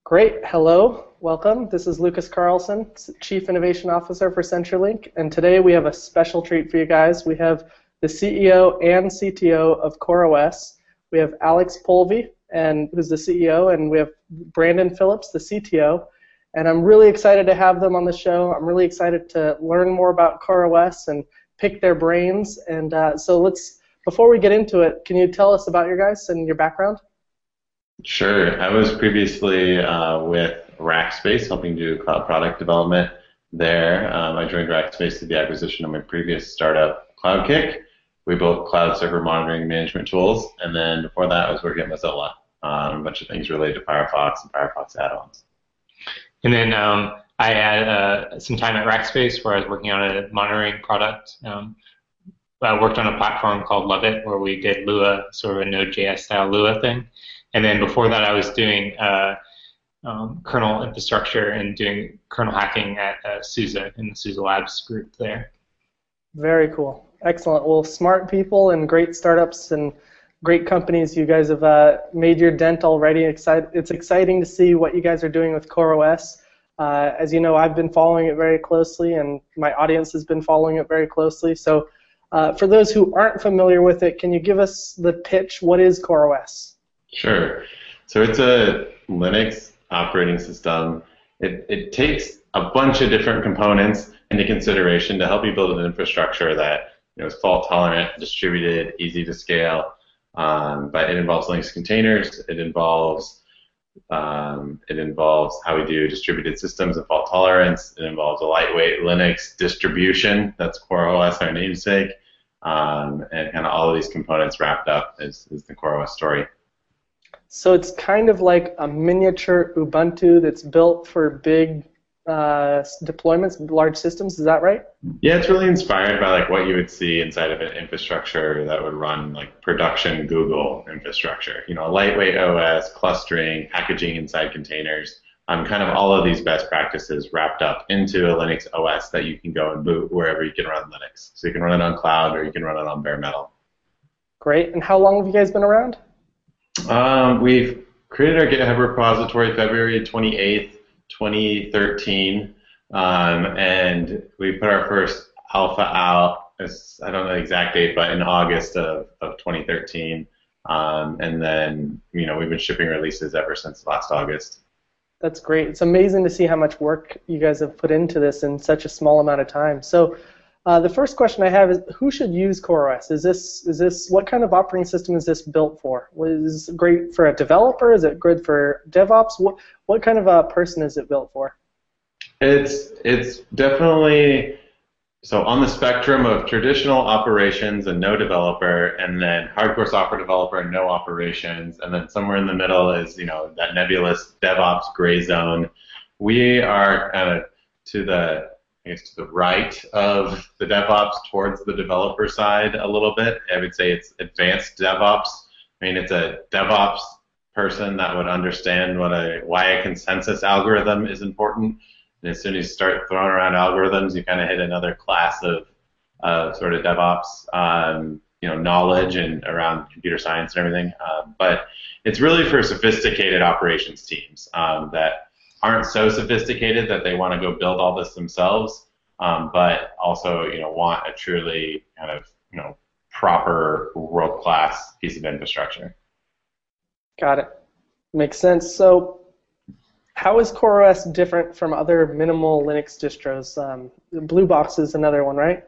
Great. Hello. Welcome. This is Lucas Carlson, Chief Innovation Officer for CenturyLink, and today we have a special treat for you guys. We have the CEO and CTO of CoreOS. We have Alex Polvi, who's the CEO, and we have Brandon Phillips, the CTO. And I'm really excited to have them on the show. I'm really excited to learn more about CoreOS and pick their brains. And before we get into it, can you tell us about your guys and your background? Sure. I was previously with Rackspace, helping do cloud product development there. I joined Rackspace through the acquisition of my previous startup, CloudKick. We built cloud server monitoring management tools, and then before that, I was working at Mozilla on a bunch of things related to Firefox and Firefox add-ons. And then I had some time at Rackspace where I was working on a monitoring product. I worked on a platform called Loveit where we did Lua, sort of a Node.js style Lua thing. And then before that, I was doing kernel infrastructure and doing kernel hacking at SUSE in the SUSE Labs group there. Very cool. Excellent. Well, smart people and great startups and great companies. You guys have made your dent already. It's exciting to see what you guys are doing with CoreOS. As you know, I've been following it very closely, and my audience has been following it very closely. So for those who aren't familiar with it, can you give us the pitch? What is CoreOS? Sure. So it's a Linux operating system. It takes a bunch of different components into consideration to help you build an infrastructure that is fault tolerant, distributed, easy to scale. But it involves Linux containers. It involves how we do distributed systems and fault tolerance. It involves a lightweight Linux distribution. That's CoreOS, our namesake. And kind of all of these components wrapped up is the CoreOS story. So it's kind of like a miniature Ubuntu that's built for big deployments, large systems. Is that right? Yeah, it's really inspired by like what you would see inside of an infrastructure that would run like production Google infrastructure. A lightweight OS, clustering, packaging inside containers, kind of all of these best practices wrapped up into a Linux OS that you can go and boot wherever you can run Linux. So you can run it on cloud or you can run it on bare metal. Great. And how long have you guys been around? We've created our GitHub repository February 28th, 2013, and we put our first alpha out, I don't know the exact date, but in August of 2013, and then we've been shipping releases ever since last August. That's great. It's amazing to see how much work you guys have put into this in such a small amount of time. So the first question I have is, who should use CoreOS? Is this what kind of operating system is this built for? Is it great for a developer? Is it good for DevOps? What kind of a person is it built for? It's definitely on the spectrum of traditional operations and no developer, and then hardcore software developer and no operations, and then somewhere in the middle is that nebulous DevOps gray zone. We are kind of to the right of the DevOps towards the developer side a little bit. I would say it's advanced DevOps. It's a DevOps person that would understand why a consensus algorithm is important. And as soon as you start throwing around algorithms, you kind of hit another class of sort of DevOps, knowledge and around computer science and everything. But it's really for sophisticated operations teams that aren't so sophisticated that they want to go build all this themselves, but also want a truly kind of proper world-class piece of infrastructure. Got it. Makes sense. So how is CoreOS different from other minimal Linux distros? Blue Box is another one, right?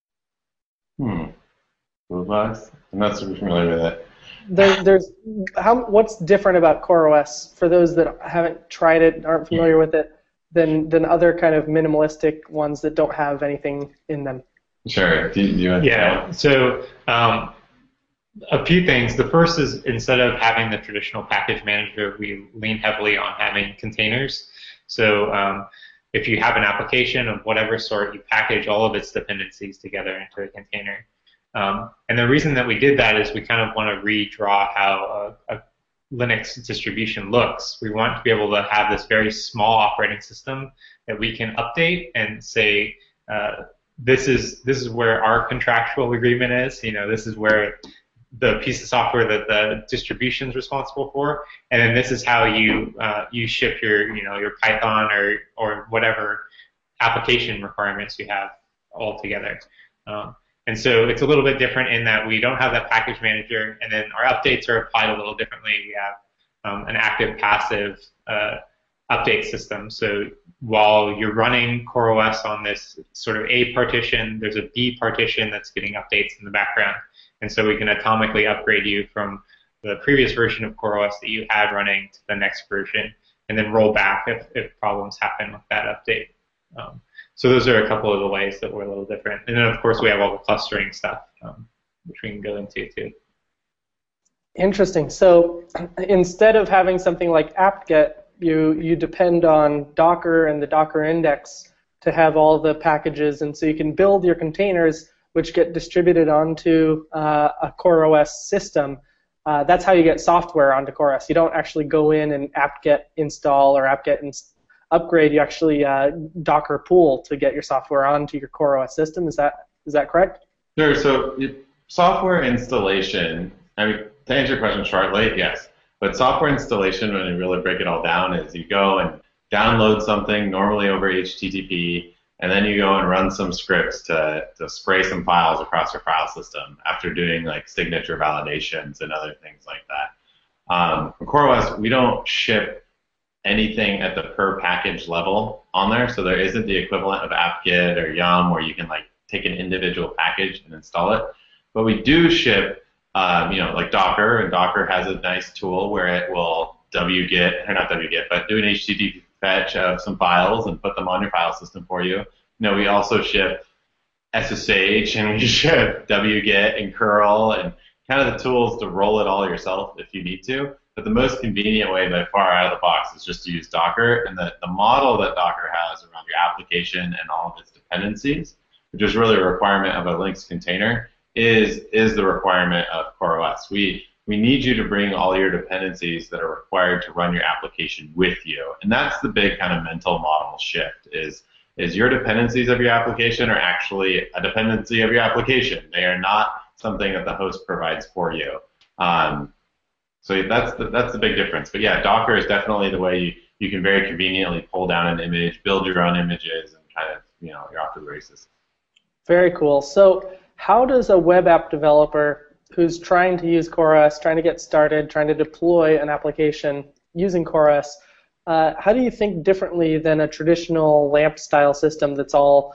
Blue Box? I'm not super familiar with it. What's different about CoreOS for those that haven't tried it, aren't familiar with it, than other kind of minimalistic ones that don't have anything in them? Sure. Do you want to So a few things. The first is, instead of having the traditional package manager, we lean heavily on having containers. So if you have an application of whatever sort, you package all of its dependencies together into a container. And the reason that we did that is we kind of want to redraw how a Linux distribution looks. We want to be able to have this very small operating system that we can update and say, this is where our contractual agreement is. This is where the piece of software that the distribution is responsible for, and then this is how you you ship your your Python or whatever application requirements you have all together. And so it's a little bit different in that we don't have that package manager, and then our updates are applied a little differently. We have an active passive update system. So while you're running CoreOS on this sort of A partition, there's a B partition that's getting updates in the background. And so we can atomically upgrade you from the previous version of CoreOS that you had running to the next version, and then roll back if problems happen with that update. So those are a couple of the ways that we're a little different. And then, of course, we have all the clustering stuff, which we can go into, too. Interesting. So instead of having something like apt-get, you depend on Docker and the Docker index to have all the packages, and so you can build your containers which get distributed onto a CoreOS system. That's how you get software onto CoreOS. You don't actually go in and apt-get install or apt-get upgrade. You actually Docker pool to get your software onto your CoreOS system. Is that correct? Sure. So software installation, I mean, to answer your question shortly, yes. But software installation, when you really break it all down, is you go and download something, normally over HTTP, and then you go and run some scripts to spray some files across your file system after doing like signature validations and other things like that. For CoreOS, we don't ship anything at the per package level on there, so there isn't the equivalent of apt-get or yum where you can like take an individual package and install it. But we do ship, like Docker, and Docker has a nice tool where it will wget, or not wget, but do an HTTP fetch of some files and put them on your file system for you. We also ship SSH, and we ship wget and curl and kind of the tools to roll it all yourself if you need to. But the most convenient way by far out of the box is just to use Docker, and the model that Docker has around your application and all of its dependencies, which is really a requirement of a Linux container, is the requirement of CoreOS. We need you to bring all your dependencies that are required to run your application with you, and that's the big kind of mental model shift. Is your dependencies of your application are actually a dependency of your application. They are not something that the host provides for you. So that's the big difference. But yeah, Docker is definitely the way you can very conveniently pull down an image, build your own images, and kind of you're off to the races. Very cool. So how does a web app developer who's trying to use CoreOS, trying to get started, trying to deploy an application using CoreOS, how do you think differently than a traditional LAMP-style system that's all,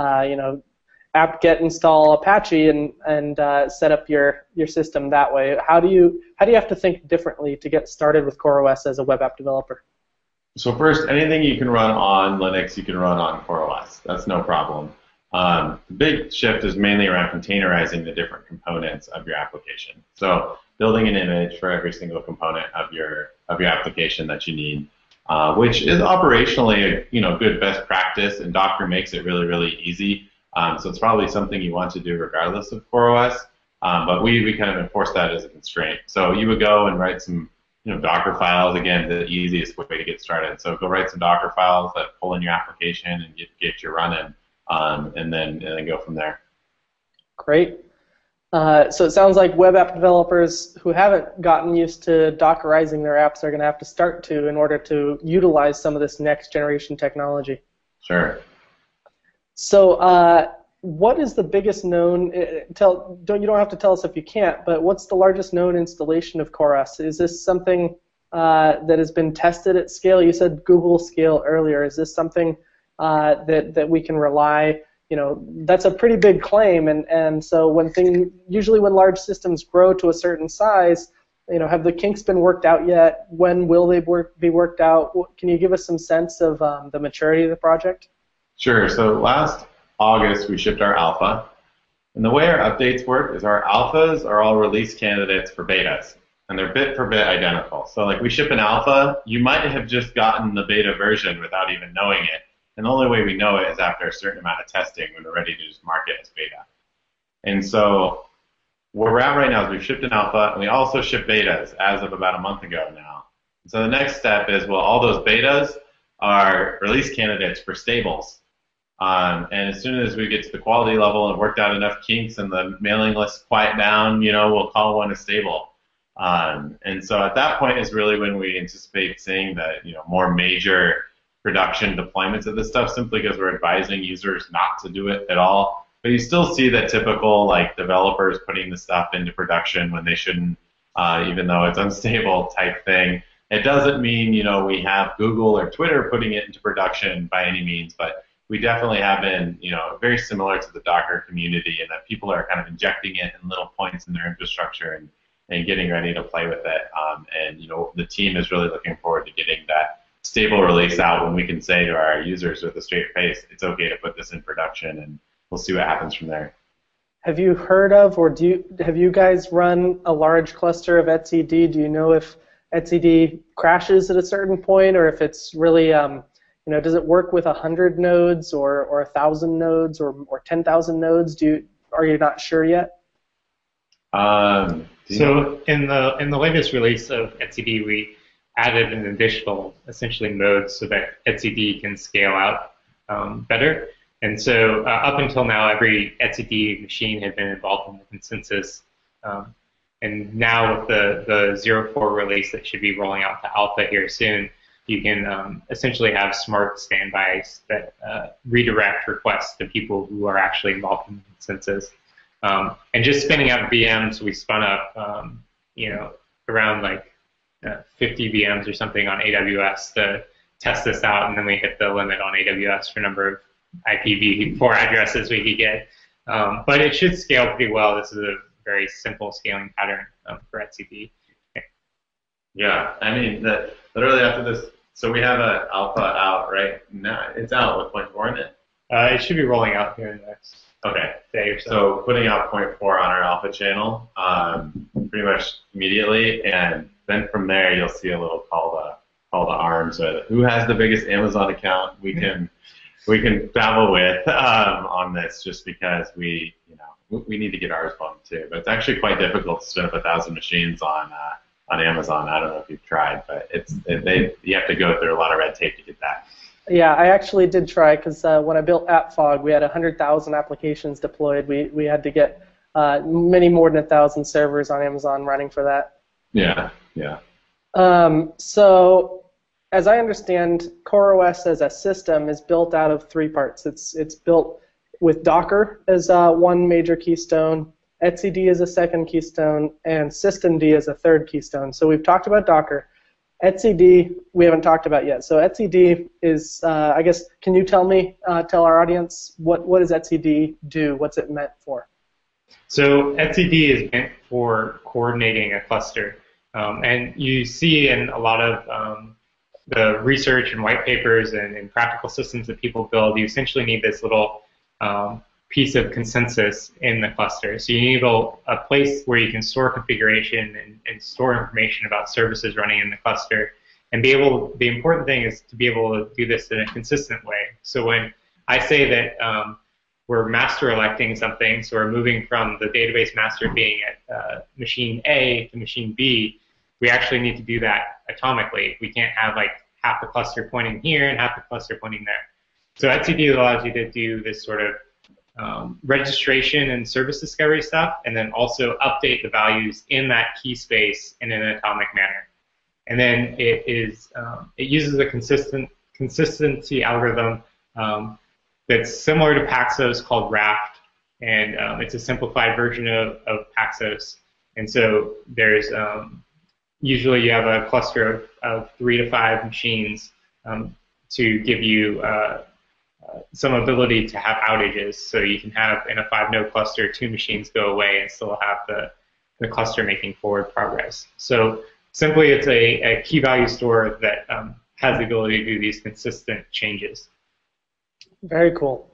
apt-get install Apache and set up your system that way? How do you have to think differently to get started with CoreOS as a web app developer? So first, anything you can run on Linux, you can run on CoreOS. That's no problem. The big shift is mainly around containerizing the different components of your application. So building an image for every single component of your application that you need, which is operationally a good best practice, and Docker makes it really, really easy. So it's probably something you want to do regardless of CoreOS, but we kind of enforce that as a constraint. So you would go and write some Docker files, again, the easiest way to get started. So go write some Docker files that pull in your application and get you running. And then go from there. Great. So it sounds like web app developers who haven't gotten used to Dockerizing their apps are going to have to start to in order to utilize some of this next generation technology. Sure. So what is the biggest known, you don't have to tell us if you can't, but what's the largest known installation of CoreOS? Is this something that has been tested at scale? You said Google scale earlier. Is this something that we can rely, that's a pretty big claim, and so usually when large systems grow to a certain size, have the kinks been worked out yet? When will they be worked out? Can you give us some sense of the maturity of the project? Sure. So last August we shipped our alpha, and the way our updates work is our alphas are all release candidates for betas, and they're bit for bit identical. So like we ship an alpha, you might have just gotten the beta version without even knowing it. And the only way we know it is after a certain amount of testing when we're ready to just mark it as beta. And so where we're at right now is we've shipped an alpha, and we also ship betas as of about a month ago now. And so the next step is, well, all those betas are release candidates for stables. And as soon as we get to the quality level and worked out enough kinks and the mailing list quiet down, we'll call one a stable. And so at that point is really when we anticipate seeing the more major production deployments of this stuff, simply because we're advising users not to do it at all. But you still see that typical developers putting the stuff into production when they shouldn't, even though it's unstable type thing. It doesn't mean we have Google or Twitter putting it into production by any means, but we definitely have been very similar to the Docker community in that people are kind of injecting it in little points in their infrastructure and getting ready to play with it. And the team is really looking forward to getting that stable release out when we can say to our users with a straight face, it's okay to put this in production, and we'll see what happens from there. Have you heard of, or have you guys run a large cluster of etcd? Do you know if etcd crashes at a certain point, or if it's really, does it work with 100 nodes or 1,000 nodes or 10,000 nodes? Are you not sure yet? So in the latest release of etcd, we added an additional essentially mode so that etcd can scale out better. And so up until now, every etcd machine had been involved in the consensus. And now with the 0.4 release that should be rolling out to alpha here soon, you can essentially have smart standbys that redirect requests to people who are actually involved in the consensus. And just spinning up VMs, we spun up, around 50 VMs or something on AWS to test this out, and then we hit the limit on AWS for number of IPv4 addresses we could get. But it should scale pretty well. This is a very simple scaling pattern for etcd. Yeah, I mean, literally after this, so we have an alpha out right now. It's out with 0.4 in it? It should be rolling out here in the next day or so. So putting out 0.4 on our alpha channel pretty much immediately, and then from there you'll see a little call to arms. Who has the biggest Amazon account we can battle with on this, just because we need to get ours bumped too. But it's actually quite difficult to spin up 1,000 machines on Amazon. I don't know if you've tried, but you have to go through a lot of red tape to get that. Yeah, I actually did try, because when I built AppFog, we had 100,000 applications deployed. We had to get many more than 1,000 servers on Amazon running for that. Yeah. So, as I understand, CoreOS as a system is built out of 3 parts. It's built with Docker as one major keystone, etcd as a second keystone, and systemd as a third keystone. So we've talked about Docker. etcd we haven't talked about yet. So etcd is, I guess, can you tell our audience what does etcd do? What's it meant for? So etcd is meant for coordinating a cluster. And you see in a lot of the research and white papers and practical systems that people build, you essentially need this little piece of consensus in the cluster. So you need a place where you can store configuration and store information about services running in the cluster. And the important thing is to be able to do this in a consistent way. So when I say that we're master electing something, so we're moving from the database master being at machine A to machine B, we actually need to do that atomically. We can't have half the cluster pointing here and half the cluster pointing there. So etcd allows you to do this sort of registration and service discovery stuff, and then also update the values in that key space in an atomic manner. And then it uses a consistency algorithm that's similar to Paxos called Raft, and it's a simplified version of Paxos. And so there's usually you have a cluster of 3 to 5 machines to give you some ability to have outages. So you can have, in a 5-node cluster, 2 machines go away and still have the cluster making forward progress. So simply it's a key value store that has the ability to do these consistent changes. Very cool.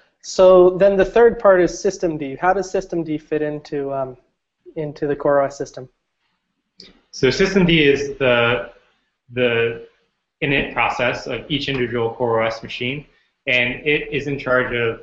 So then the third part is systemd. How does systemd fit into the CoreOS system? So systemd is the init process of each individual CoreOS machine, and it is in charge of,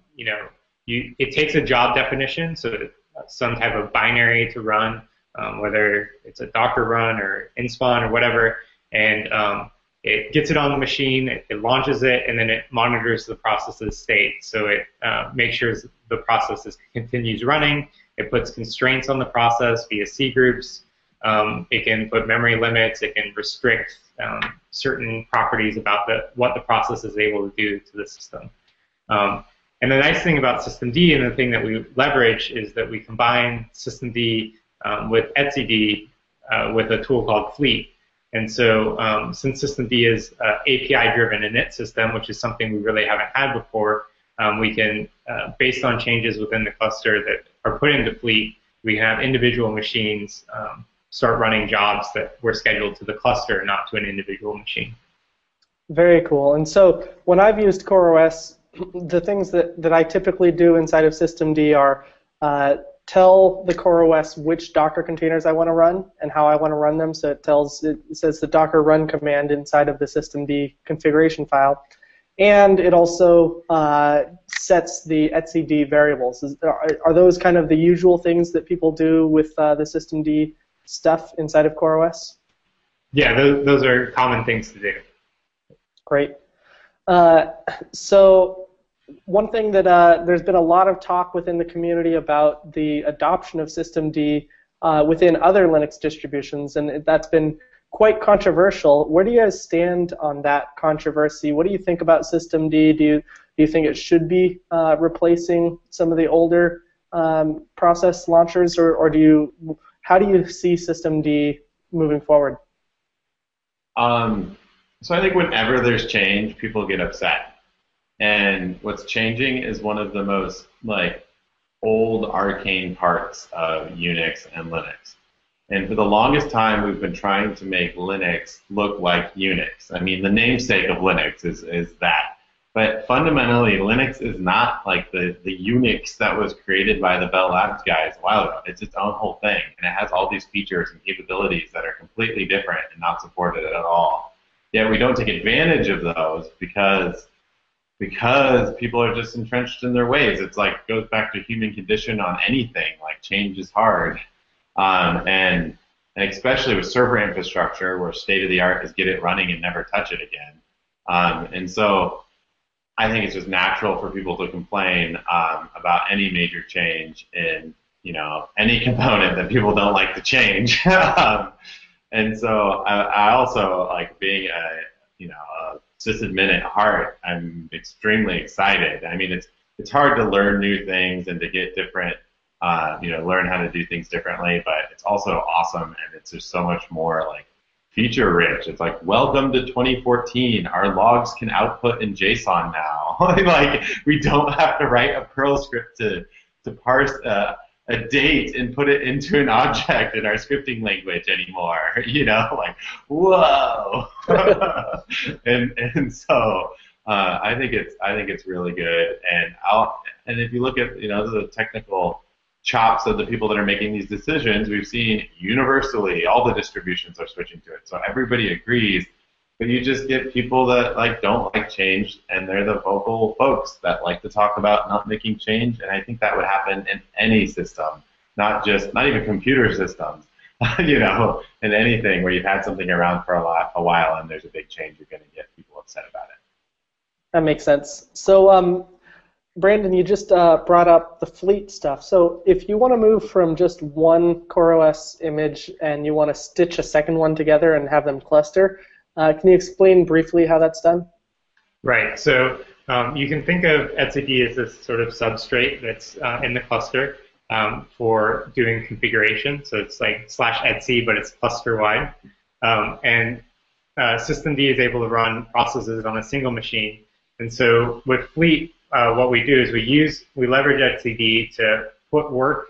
it takes a job definition, so some type of binary to run, whether it's a Docker run or inspawn or whatever, and it gets it on the machine, it launches it, and then it monitors the process's state. So it makes sure the process continues running. It puts constraints on the process via C groups. It can put memory limits. It can restrict certain properties about what the process is able to do to the system. And the nice thing about systemd, and the thing that we leverage, is that we combine systemd with etcd with a tool called Fleet. And so since systemd is API-driven init system, which is something we really haven't had before, we can, based on changes within the cluster that are put into Fleet, we can have individual machines start running jobs that were scheduled to the cluster, not to an individual machine. Very cool. And so when I've used CoreOS, the things that I typically do inside of systemd are tell the CoreOS which Docker containers I want to run and how I want to run them. So it says the Docker run command inside of the systemd configuration file. And it also sets the etcd variables. Are those kind of the usual things that people do with the systemd stuff inside of CoreOS? Yeah, those are common things to do. Great. So one thing that there's been a lot of talk within the community about the adoption of systemd within other Linux distributions, and that's been quite controversial. Where do you guys stand on that controversy? What do you think about systemd? Do you think it should be replacing some of the older process launchers, or how do you see systemd moving forward? So I think whenever there's change, people get upset. And what's changing is one of the most old arcane parts of Unix and Linux. And for the longest time, we've been trying to make Linux look like Unix. I mean, the namesake of Linux is that. But fundamentally, Linux is not like the Unix that was created by the Bell Labs guys a while ago. It's its own whole thing, and it has all these features and capabilities that are completely different and not supported at all. Yet we don't take advantage of those because people are just entrenched in their ways. It's like goes back to human condition on anything. Like change is hard, and especially with server infrastructure, where state of the art is get it running and never touch it again. And so I think it's just natural for people to complain about any major change in any component that people don't like to change. And so I also like being a sysadmin at heart. I'm extremely excited. I mean, it's hard to learn new things and to get different, learn how to do things differently. But it's also awesome, and it's just so much more feature rich. It's like, welcome to 2014. Our logs can output in JSON now. We don't have to write a Perl script to parse a date and put it into an object in our scripting language anymore. Whoa. and so I think it's really good. And if you look at the technical chops of the people that are making these decisions, we've seen universally all the distributions are switching to it. So everybody agrees, but you just get people that don't like change, and they're the vocal folks that like to talk about not making change. And I think that would happen in any system, not even computer systems, in anything where you've had something around for a while and there's a big change, you're going to get people upset about it. That makes sense. So Brandon, you just brought up the Fleet stuff. So if you want to move from just one CoreOS image and you want to stitch a second one together and have them cluster, can you explain briefly how that's done? Right. So you can think of etcd as this sort of substrate that's in the cluster for doing configuration. So it's like /etc, but it's cluster-wide. And systemd is able to run processes on a single machine. And so with Fleet, what we do is we leverage etcd to put work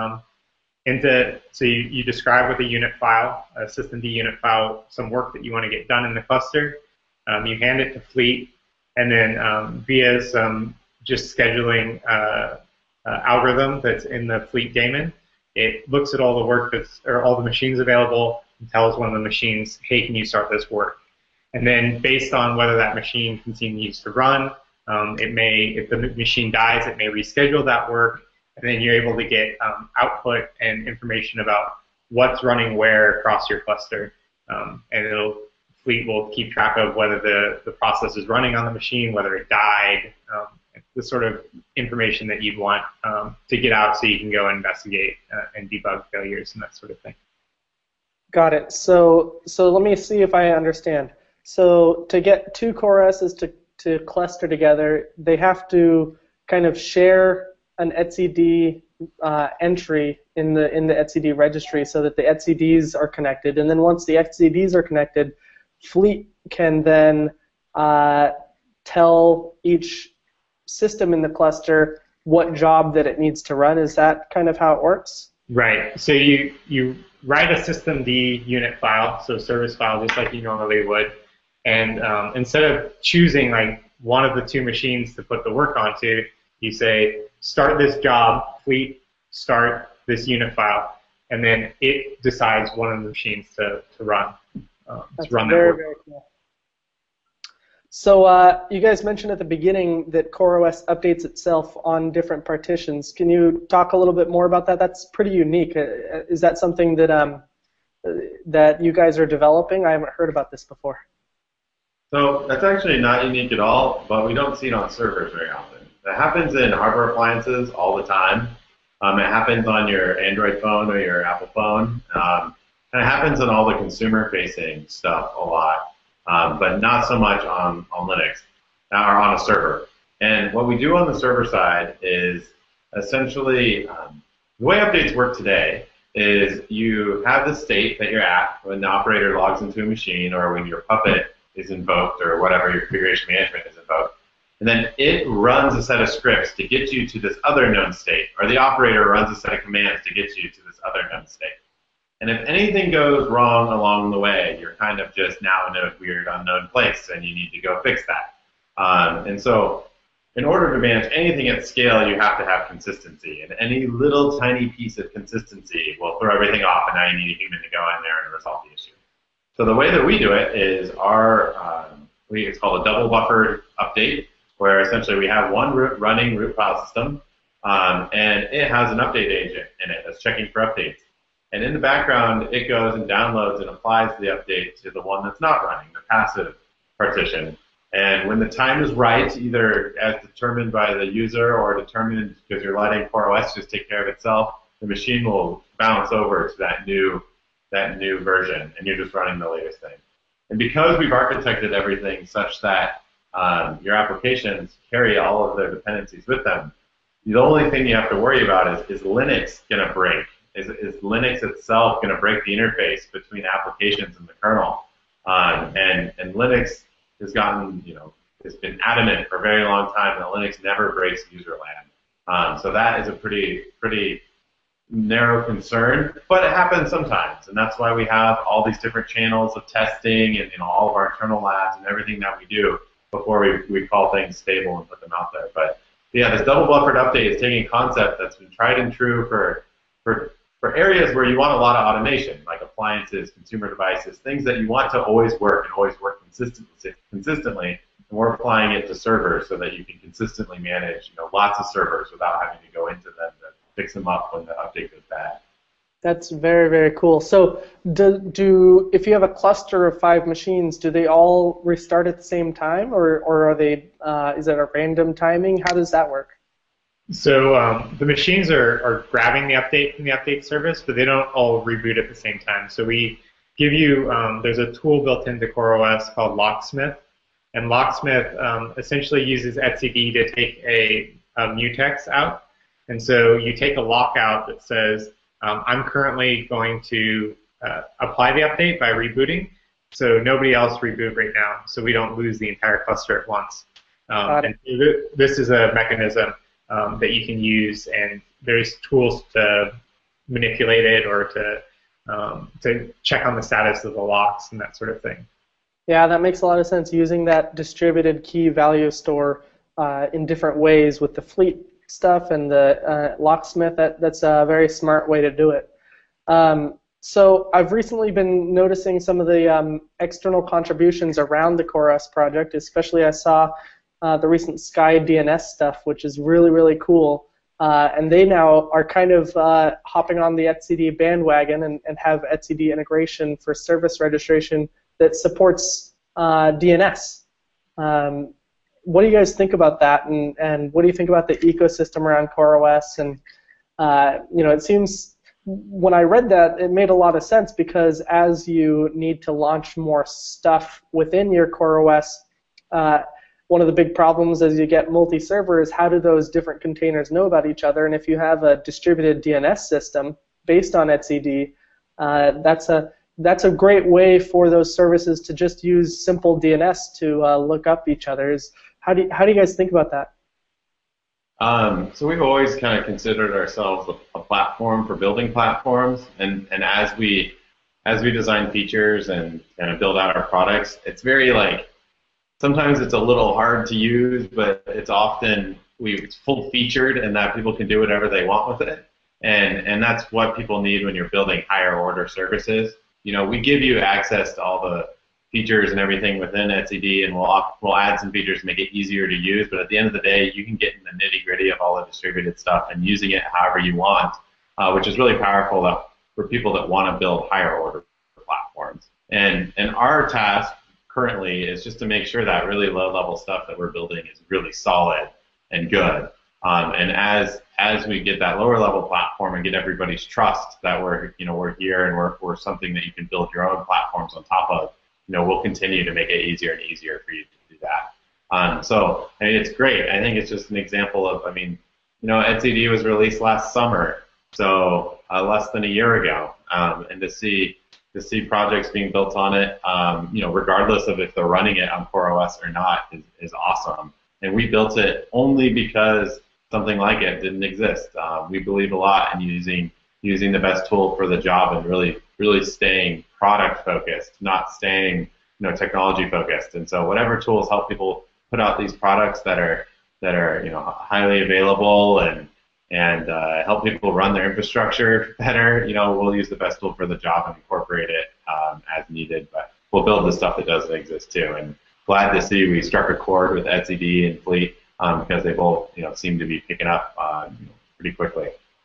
so you describe with a unit file, a systemd unit file, some work that you want to get done in the cluster. You hand it to Fleet, and then via some just scheduling algorithm that's in the Fleet daemon, it looks at all the work or all the machines available and tells one of the machines, hey, can you start this work? And then based on whether that machine continues to run, if the machine dies, it may reschedule that work, and then you're able to get output and information about what's running where across your cluster. And Fleet will keep track of whether the process is running on the machine, whether it died, the sort of information that you'd want to get out so you can go investigate and debug failures and that sort of thing. Got it. So let me see if I understand. So to get two Core S's to cluster together, they have to kind of share an etcd entry in the etcd registry so that the etcds are connected, and then once the etcds are connected, Fleet can then tell each system in the cluster what job that it needs to run. Is that kind of how it works? Right. So you write a systemd unit file, so service file, just like you normally would, and instead of choosing like one of the two machines to put the work onto, you say start this job, Fleet, start this unit file, and then it decides one of the machines to run. That's run very, that work. very cool. So you guys mentioned at the beginning that CoreOS updates itself on different partitions. Can you talk a little bit more about that? That's pretty unique. Is that something that that you guys are developing? I haven't heard about this before. So that's actually not unique at all, but we don't see it on servers very often. It happens in hardware appliances all the time. It happens on your Android phone or your Apple phone. And it happens on all the consumer-facing stuff a lot, but not so much on Linux or on a server. And what we do on the server side is essentially the way updates work today is you have the state that you're at when the operator logs into a machine or when your Puppet is invoked or whatever your configuration management is invoked. And then it runs a set of scripts to get you to this other known state, or the operator runs a set of commands to get you to this other known state. And if anything goes wrong along the way, you're kind of just now in a weird unknown place, and you need to go fix that. And so in order to manage anything at scale, you have to have consistency. And any little tiny piece of consistency will throw everything off, and now you need a human to go in there and resolve the issue. So the way that we do it is it's called a double buffered update, where essentially we have one running root file system, and it has an update agent in it that's checking for updates. And in the background, it goes and downloads and applies the update to the one that's not running, the passive partition. And when the time is right, either as determined by the user or determined because you're letting CoreOS just take care of itself, the machine will bounce over to that new version, and you're just running the latest thing. And because we've architected everything such that your applications carry all of their dependencies with them, the only thing you have to worry about is Linux going to break? Is Linux itself going to break the interface between applications and the kernel? And Linux has gotten, has been adamant for a very long time that Linux never breaks user land. So that is a pretty narrow concern, but it happens sometimes, and that's why we have all these different channels of testing and all of our internal labs and everything that we do before we call things stable and put them out there. But yeah, this double buffered update is taking a concept that's been tried and true for areas where you want a lot of automation, like appliances, consumer devices, things that you want to always work and always work consistently, and we're applying it to servers so that you can consistently manage lots of servers without having to go into them to fix them up when the update goes bad. That's very, very cool. So if you have a cluster of 5 machines, do they all restart at the same time, or are they is it a random timing? How does that work? So the machines are grabbing the update from the update service, but they don't all reboot at the same time. So we give you, there's a tool built into CoreOS called Locksmith, and Locksmith essentially uses etcd to take a mutex out. And so you take a lockout that says, I'm currently going to apply the update by rebooting, so nobody else reboot right now, so we don't lose the entire cluster at once. And this is a mechanism that you can use, and there's tools to manipulate it or to check on the status of the locks and that sort of thing. Yeah, that makes a lot of sense, using that distributed key value store in different ways with the Fleet stuff and the Locksmith. That's a very smart way to do it. So I've recently been noticing some of the external contributions around the CoreOS project, especially I saw the recent Sky DNS stuff, which is really, really cool. And they now are kind of hopping on the etcd bandwagon and have etcd integration for service registration that supports DNS. What do you guys think about that, and what do you think about the ecosystem around CoreOS? And it seems when I read that, it made a lot of sense, because as you need to launch more stuff within your CoreOS, one of the big problems as you get multi-server is how do those different containers know about each other? And if you have a distributed DNS system based on etcd, that's a great way for those services to just use simple DNS to look up each other's. How do you guys think about that? So we've always kind of considered ourselves a platform for building platforms, and as we design features and build out our products, it's very sometimes it's a little hard to use, but it's often it's full featured and that people can do whatever they want with it, and that's what people need when you're building higher order services. We give you access to all the features and everything within etcd, and we'll add some features to make it easier to use, but at the end of the day, you can get in the nitty-gritty of all the distributed stuff and using it however you want, which is really powerful for people that want to build higher order platforms. And our task currently is just to make sure that really low-level stuff that we're building is really solid and good. And as we get that lower-level platform and get everybody's trust that we're here and we're something that you can build your own platforms on top of, we'll continue to make it easier and easier for you to do that. So it's great. I think it's just an example of, etcd was released last summer, so less than a year ago, and to see projects being built on it, regardless of if they're running it on CoreOS or not, is awesome. And we built it only because something like it didn't exist. We believe a lot in using the best tool for the job and really staying product focused, not staying technology focused. And so whatever tools help people put out these products that are highly available and help people run their infrastructure better, we'll use the best tool for the job and incorporate it as needed. But we'll build the stuff that doesn't exist too. And glad to see we struck a chord with etcd and Fleet, because they both seem to be picking up pretty quickly.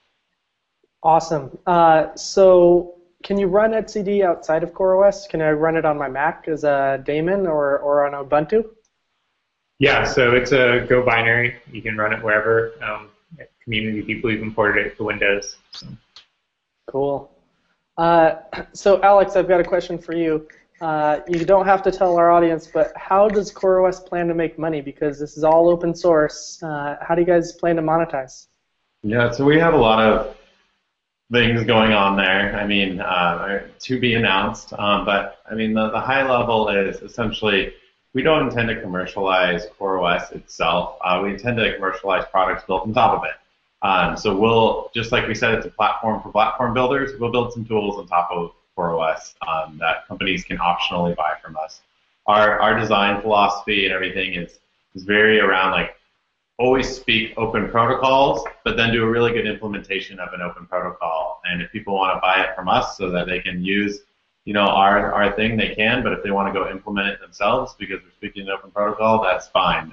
Awesome. So can you run etcd outside of CoreOS? Can I run it on my Mac as a daemon or on Ubuntu? Yeah, so it's a Go binary. You can run it wherever. Community people even ported it to Windows. So. Cool. So Alex, I've got a question for you. You don't have to tell our audience, but how does CoreOS plan to make money? Because this is all open source. How do you guys plan to monetize? Yeah, so we have a lot of things going on there. To be announced. But the high level is essentially we don't intend to commercialize CoreOS itself. We intend to commercialize products built on top of it. So we'll, just like we said, it's a platform for platform builders. We'll build some tools on top of CoreOS that companies can optionally buy from us. Our design philosophy and everything is very around always speak open protocols, but then do a really good implementation of an open protocol. And if people want to buy it from us so that they can use our thing, they can. But if they want to go implement it themselves because we're speaking an open protocol, that's fine.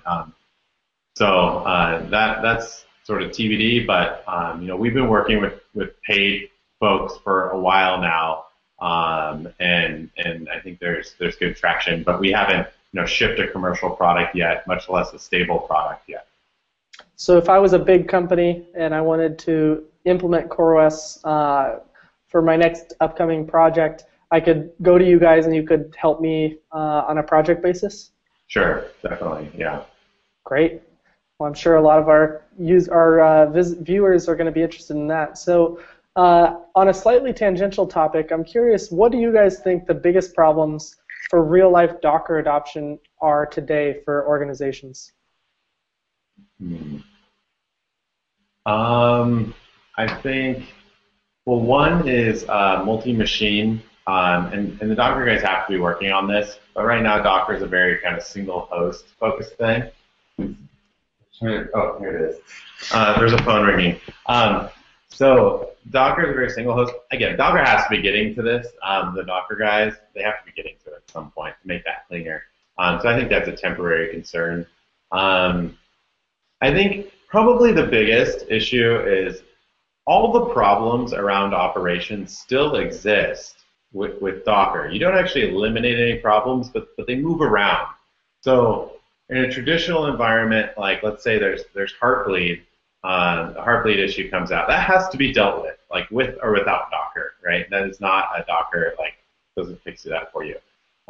That's sort of TBD. But we've been working with paid folks for a while now. And I think there's good traction, but we haven't shipped a commercial product yet, much less a stable product yet. So if I was a big company and I wanted to implement CoreOS for my next upcoming project, I could go to you guys and you could help me on a project basis? Sure, definitely, yeah. Great. Well, I'm sure a lot of our viewers are going to be interested in that. So on a slightly tangential topic, I'm curious, what do you guys think the biggest problems for real-life Docker adoption are today for organizations? I think, well, one is multi-machine, and the Docker guys have to be working on this, but right now Docker is a very kind of single host focused thing. Oh, here it is. There's a phone ringing. So Docker is a very single host. Again, Docker has to be getting to this. The Docker guys, they have to be getting to it at some point to make that cleaner. So I think that's a temporary concern. I think probably the biggest issue is all the problems around operations still exist, with Docker. You don't actually eliminate any problems, but they move around. So in a traditional environment, like let's say there's Heartbleed, a Heartbleed issue comes out, that has to be dealt with, like with or without Docker, right? That is not a Docker, like doesn't fix that for you.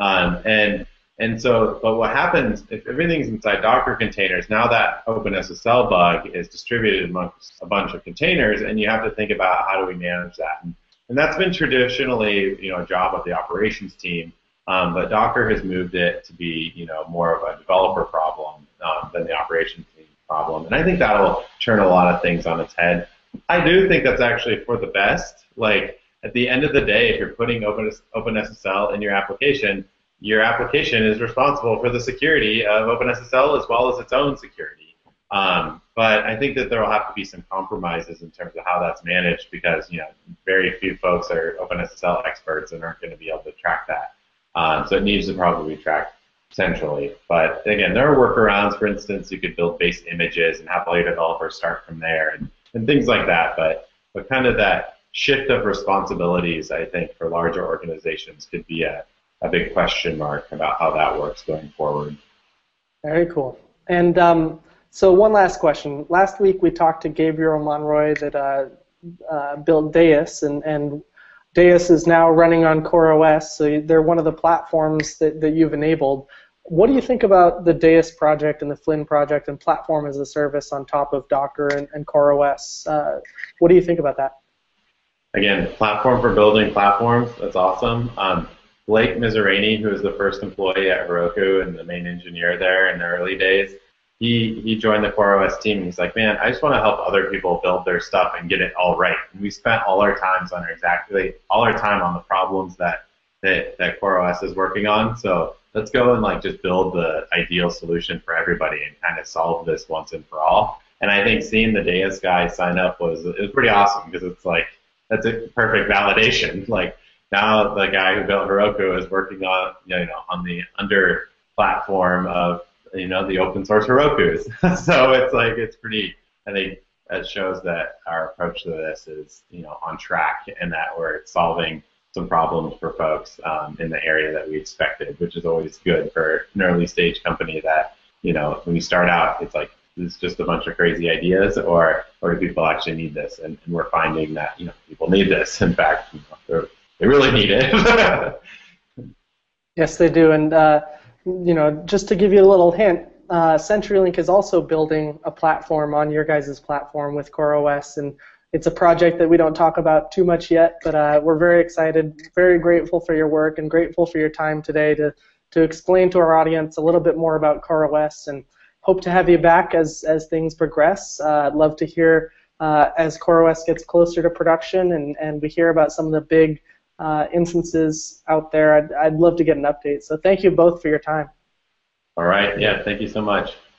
And so, but what happens if everything's inside Docker containers? Now that OpenSSL bug is distributed amongst a bunch of containers, and you have to think about how do we manage that. And that's been traditionally, a job of the operations team. But Docker has moved it to be, more of a developer problem than the operations team problem. And I think that'll turn a lot of things on its head. I do think that's actually for the best. Like at the end of the day, if you're putting OpenSSL in your application is responsible for the security of OpenSSL as well as its own security. But I think that there will have to be some compromises in terms of how that's managed because very few folks are OpenSSL experts and aren't going to be able to track that. So it needs to probably be tracked centrally. But again, there are workarounds. For instance, you could build base images and have all your developers start from there and things like that. But kind of that shift of responsibilities, I think, for larger organizations could be a big question mark about how that works going forward. Very cool. And so one last question. Last week we talked to Gabriel Monroy that built Deis, and Deis is now running on CoreOS, so they're one of the platforms that you've enabled. What do you think about the Deis project and the Flynn project and platform as a service on top of Docker and CoreOS? What do you think about that? Again, platform for building platforms, that's awesome. Blake Miserani, who was the first employee at Heroku and the main engineer there in the early days, he joined the CoreOS team, and he's like, man, I just want to help other people build their stuff and get it all right. And we spent all our time on the problems that CoreOS is working on. So let's go and just build the ideal solution for everybody and kind of solve this once and for all. And I think seeing the Deis guy sign up was pretty awesome because it's like that's a perfect validation. Like now the guy who built Heroku is working on on the under platform of the open source Herokus. So it's pretty. I think that shows that our approach to this is on track and that we're solving some problems for folks in the area that we expected, which is always good for an early stage company that when you start out it's like this is just a bunch of crazy ideas or do people actually need this? And we're finding that people need this. In fact, they really need it. Yes, they do. And just to give you a little hint, CenturyLink is also building a platform on your guys' platform with CoreOS, and it's a project that we don't talk about too much yet, but we're very excited, very grateful for your work, and grateful for your time today to explain to our audience a little bit more about CoreOS, and hope to have you back as things progress. I'd love to hear as CoreOS gets closer to production and we hear about some of the big instances out there. I'd love to get an update. So thank you both for your time. All right. Yeah, thank you so much.